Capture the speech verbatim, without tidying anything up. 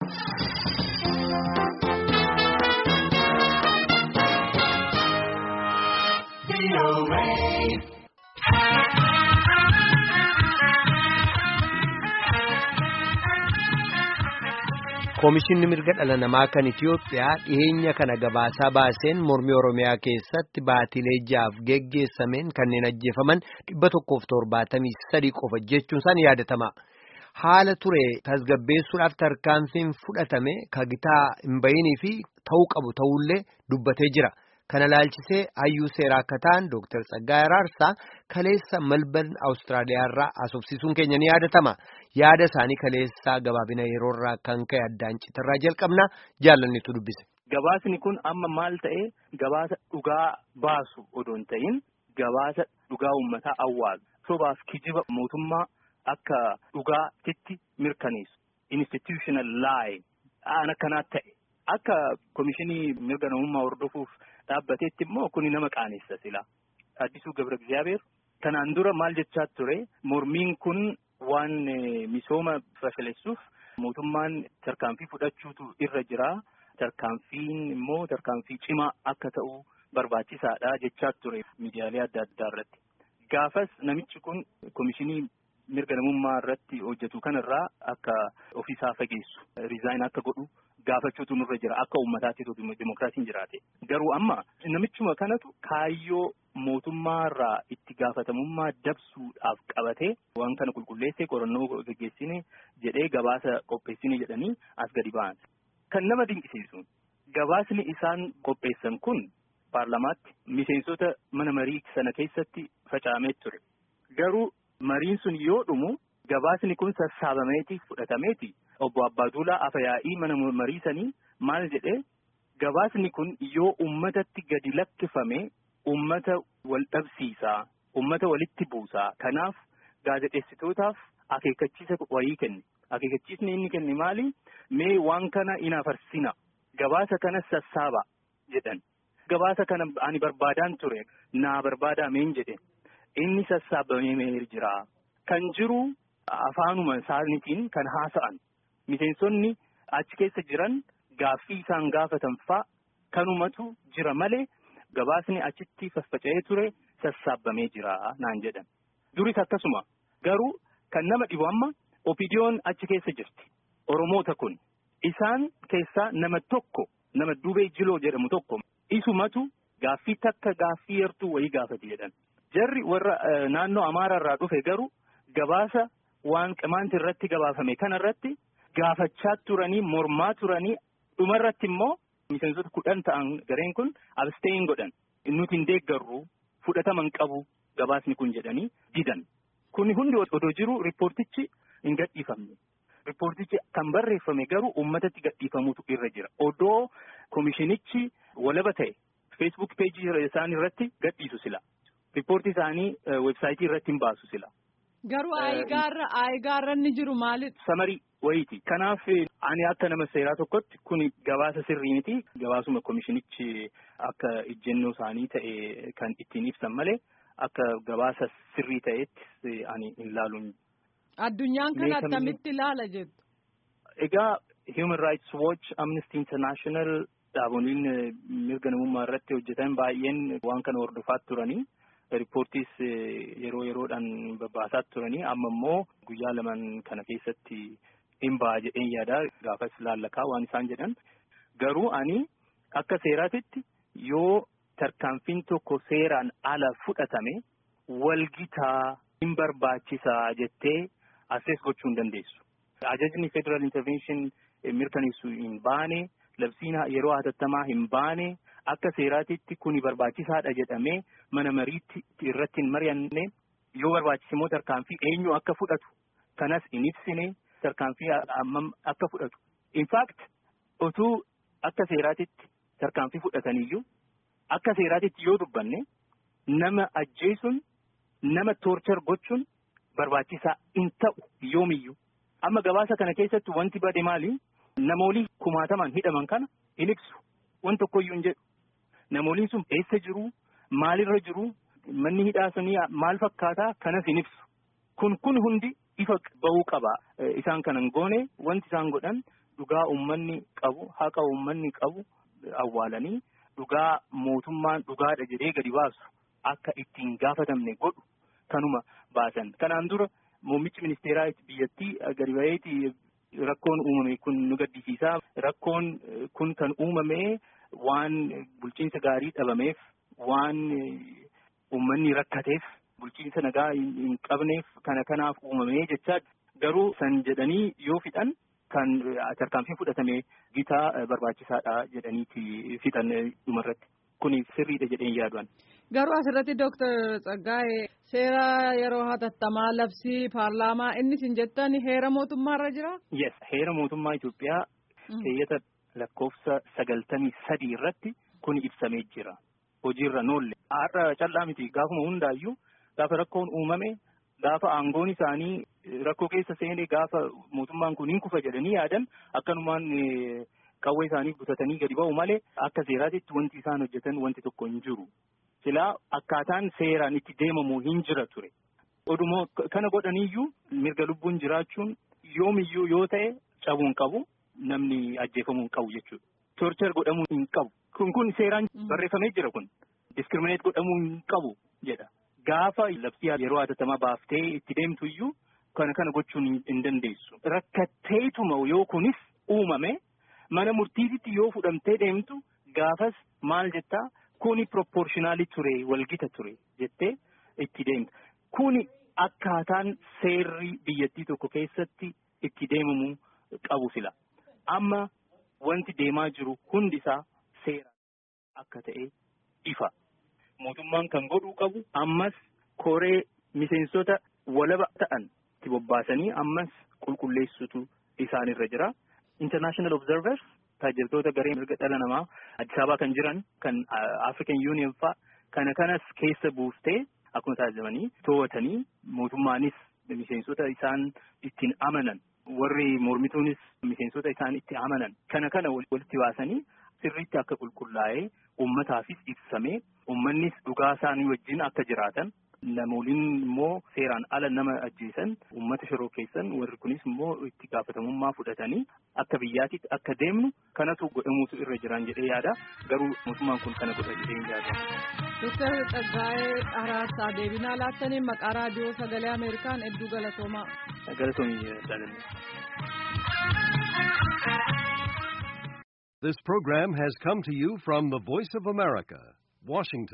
Koomishinni mirga dhala namaa kan Itiyoophiyaa dhiyeenya kana gabaasaa baaseen mormii Oromiyaa keessatti baatilee jaaf geggeessameen kanneen ajjeefaman dhibba tokkoof torbaatamii sadii qofa jechuun isaan yaadatama. Haala ture tasgabbeessuudhaaf tarkaanfiin fudhatame kagitaa hin bayinii fi ta'uu qabu ta'ullee dubbatee jira. Kana laalchisee hayyuu seeraa akka ta'an Dooktar Tsaggaayee Araarsaa kaleessa Melbourne Awustiraaliyaa irraa asoofsisuun keenya ni yaadatama. Yaada isaanii kaleessaa gabaabina yeroo irraa kan ka'e addaan citarraa jalqabna jaallannitu dubbise. Gabaasni kun amma maal ta'ee gabaasa dhugaa baasu odoo hin ta'in gabaasa dhugaa uummataa awwaalu sobaaf kijiba mootummaa akka dhugaatitti mirkaneessu institutional lie aan akkanaa ta'e akka koomishinii mirga namummaa hordofuuf dhaabbateetti immoo kuni nama qaanessa sila Addisuu Gabra Egzaabeer kanaan dura maal jechaa ture mormiin kun waan misooma fashaleessuuf mootummaan tarkaanfii fudhachuutu irra jira tarkaanfiin immoo tarkaanfii cimaa akka ta'u barbaachisaadha jechaa ture miidiyaalee adda addaa irratti gaafas namichi kun koomishinii mirga namummaa irratti hojjetu kanarraa akka ofiisaa fageessu riizaayin akka godhu gaafachuutu nurra jira akka uummataatti dimokiraasiin jiraate garuu amma namichuma kanatu kaayyoo mootummaarraa itti gaafatamummaa dabsuudhaaf qabatee waan kana qulqulleessee qorannoo gaggeessine jedhee gabaasa qopheessine jedhanii as gadi ba'an. Kan nama dinqisiisu gabaasni isaan qopheessan kun paarlamaatti miseensota mana marii sana keessatti faca'amee ture garuu mariin sun yoo dhumu gabaasni kun sassaabameeti fudhatameeti. Obbo Abbaaduulaa Afayaa'ii mana marii sanii maal jedhee gabaasni kun yoo uummatatti gadi lakkifame uummata wal dhabsiisaa uummata walitti buusaa kanaaf gaazexeessitootaaf akeekkachiisa wayii kenne akeekkachiisni inni kenne maali mee waan kana hin afarsina gabaasa kana sassaaba jedhan gabaasa kana ani barbaadaan ture naa barbaadaa meen jedhe inni sassaabamee jira kan jiru afaanuma isaaniitiin kan haasa'an. Miseensonni achi keessa jiran gaaffii isaan gaafatan fa'a kanumatu jira malee gabaasni achitti faffaca'ee ture sassaabamee jira naan jedhan. Duris akkasuma garuu kan nama dhibu amma opiidiyoon achi keessa jirti. Oromoota kun isaan keessaa nama tokko nama Dubee Jiloo jedhamu tokko isumatu gaaffii takka gaaffii yartuu wayii gaafate jedhan. Jarri warra naannoo Amaaraa irraa dhufe garuu gabaasa waan qimaanti irratti gabaafame kanarratti. Gaafachaa turanii mormaa turanii dhumarratti immoo miseensota kudhan ta'an gareen kun absteen godhan nuti hin deeggarru fudhataman qabu gabaasni kun jedhanii didan. Kuni hundi odoo jiru riippoortichi hin gadhiifamne. Riippoortichi kan barreeffame garuu uummatatti gadhiifamuutu irra jira. Odoo koomishinichi walaba ta'e feesbuuk peejii isaanii irratti gadhiisu sila. Riippoortii isaanii weebsaayitii irratti hin baasu sila. Garuu aayigaarra aayigaarra inni jiru maalidha? Samarii wayiiti. Kanaaf ani akka nama seeraa tokkotti kun gabaasa sirrii miti. Gabaasuma koomishinichi akka ejjennoo isaanii ta'e kan ittiin ibsan malee akka gabaasa sirrii ta'etti ani hin laaluun. Addunyaan kana akkamitti ilaala jettu? Egaa Human Rights Watch, Amnesty International dhaaboliin mirga namummaa irratti hojjetan baay'een waan kana hordofaa turanii. Riippoortiis yeroo yeroodhaan babbaasaa turanii amma immoo guyyaa lamaan kana keessatti hin ba'a jedheen yaada gaafas laallakaa waan isaan jedhan garuu ani akka seeraatitti yoo tarkaanfiin tokko seeraan ala fudhatame walgitaa hin barbaachisaa jettee assees gochuu hin dandeessu. Ajajni Federal Intervention mirkaneessu hin baane labsiin yeroo hatattamaa hin baane. Akka seeraatitti kuni barbaachisaadha jedhamee mana mariitti irratti hin mari'anne yoo barbaachise immoo tarkaanfii eenyu akka fudhatu kanas hin ibsine tarkaanfii ammam akka fudhatu. In fact otuu akka seeraatitti tarkaanfii fudhataniyyuu akka seeraatitti yoo dubbanne nama ajjeesuun nama toorchar gochuun barbaachisaa hin ta'u yoomiyyuu. Amma gabaasa kana keessatti wanti bade maali? Namoolii kumaataman hidhaman kana hin ibsu. Waan tokkoyyuu hin jedhu. Namooliin sun eessa jiru? Maalirra jiru? Manni hidhaa sunii maal fakkaataa? Kanas hin ibsu. Kun kun hundi ifa bahuu qaba. Isaan kanan goone wanti isaan godhan dhugaa uummanni qabu haqa uummanni qabu awwaalanii dhugaa mootummaan dhugaadha jedhee gadi baasu akka ittiin gaafatamne godhu kanuma baasan. Kanaan dura muummichi ministeeraa biyyattii gadi ba'eeti rakkoon uumame kun nu gaddisiisaa. Rakkoon kun kan uumame waan bulchiinsa gaarii dhabameef waan uummanni rakkateef bulchiinsa nagaa hin qabneef kana kanaaf uumame jechaa garuu san jedhanii yoo fixan kan tarkaanfii fudhatame gitaa barbaachisaadha jedhaniiti fixan dhumarratti. Kuni sirriidha jedheen yaaduun. Garuu asirratti Dooktar Tsaggaayee seera yeroo hatattamaa labsii paarlaamaa inni isin jettan heera mootummaarra jira? Yes, heera mootummaa Itoophiyaa keeyyata lakkoofsa sagaltamii sadii irratti kun ibsamee jira. Hojiirra noolle. Har'a callaa miti gaafuma hundaayyuu gaafa rakkoon uumame gaafa aangoon isaanii rakkoo keessa seenee gaafa mootummaan kun hin kufa jedhanii yaadan akkanumaan qawwee isaanii gutatanii gadi ba'u malee akka seeraatitti wanti isaan hojjetan wanti tokko hin jiru. Silaa akkaataan seeraan itti deemamu hin jira ture. Odumoo kana godhaniiyyuu mirga lubbuun jiraachuun yoomiyyuu yoo ta'e cabuu hin qabu namni ajjeefamuu hin qabu jechuudha. Torchar godhamuu hin qabu. Kun kun seeraan barreeffamee jira kun. Discriminate godhamuu hin qabu jedha. Gaafa labsii yeroo hatattamaa baaftee itti deemtu iyyuu kana kana gochuun hin dandeessu. Rakkatteetuma yoo kunis uumame mana murtiititti yoo fudhamtee deemtu gaafas maal jettaa kuni proportionaalii ture walgita ture jettee itti deemtu. Kuni akkaataan seerri biyyattii tokko keessatti itti deemamuu qabu sila. Amma wanti deemaa jiru hundi isaa seera akka ta'e ifa. Mootummaan kan godhuu qabu ammas koree miseensota walaba ta'an itti bobbaasanii ammas qulqulleessutu isaanirra jira. International observers tajaajiltoota garee mirga dhala namaa Addis Ababaa kan jiran kan African Union fa'a kana kanas keessa buuftee akkuma taasifamanii to'atanii mootummaanis miseensota isaan ittiin amanan warri mormituunis miseensota isaan itti amanan kana kana walitti baasanii sirriitti akka qulqullaa'ee uummataafis ibsamee uummannis dhugaa isaanii wajjin akka jiraatan namooliin immoo seeraan ala nama ajjeesan uummata shiroo keessan warri kunis immoo itti gaafatamummaa fudhatanii akka biyyaatitti akka deemnu kanatu godhamuutu irra jiran jedhee yaada garuu mootummaan kun kana godha jedhee yaada. Dooktar Tsaggaayee Araarsaa deebinaa laattaniin maqaa raadiyoo sagalee Ameerikaan hedduu galatoomaa. Galatoomii jaalanne. This program has come to you from the Voice of America, Washington.